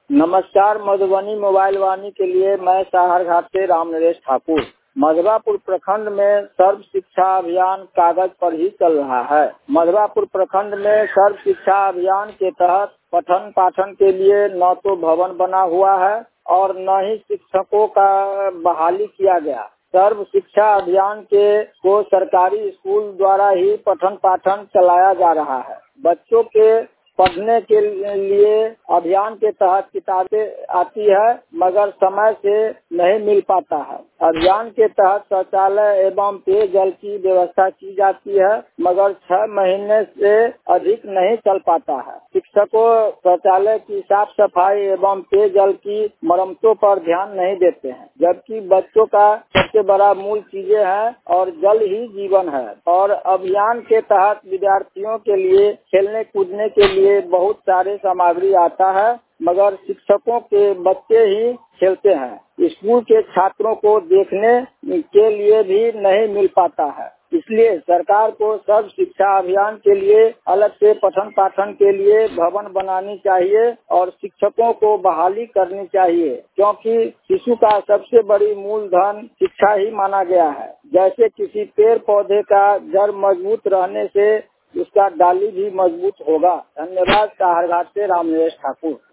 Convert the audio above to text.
नमस्कार। मधुबनी मोबाइल वाणी के लिए मैं साहरघाट से राम नरेश ठाकुर। मधवापुर प्रखंड में सर्व शिक्षा अभियान कागज पर ही चल रहा है। मधवापुर प्रखंड में सर्व शिक्षा अभियान के तहत पठन पाठन के लिए न तो भवन बना हुआ है और न ही शिक्षकों का बहाली किया गया। सर्व शिक्षा अभियान को सरकारी स्कूल द्वारा ही पठन पाठन चलाया जा रहा है। बच्चों के पढ़ने के लिए अभियान के तहत किताबें आती है मगर समय से नहीं मिल पाता है। अभियान के तहत शौचालय एवं पेयजल की व्यवस्था की जाती है मगर 6 महीने से अधिक नहीं चल पाता है। शिक्षकों शौचालय की साफ सफाई एवं पेयजल की मरम्मतों पर ध्यान नहीं देते हैं, जबकि बच्चों का सबसे बड़ा मूल चीजें हैं और जल ही जीवन है। और अभियान के तहत विद्यार्थियों के लिए खेलने कूदने के लिए बहुत सारे सामग्री आता है मगर शिक्षकों के बच्चे ही खेलते हैं। स्कूल के छात्रों को देखने के लिए भी नहीं मिल पाता है। इसलिए सरकार को सर्व शिक्षा अभियान के लिए अलग से पठन पाठन के लिए भवन बनानी चाहिए और शिक्षकों को बहाली करनी चाहिए, क्योंकि शिशु का सबसे बड़ी मूलधन शिक्षा ही माना गया है। जैसे किसी पेड़ पौधे का जड़ मजबूत रहने से उसका डाली भी मजबूत होगा। धन्यवाद। साहरघाट से राम नरेश ठाकुर।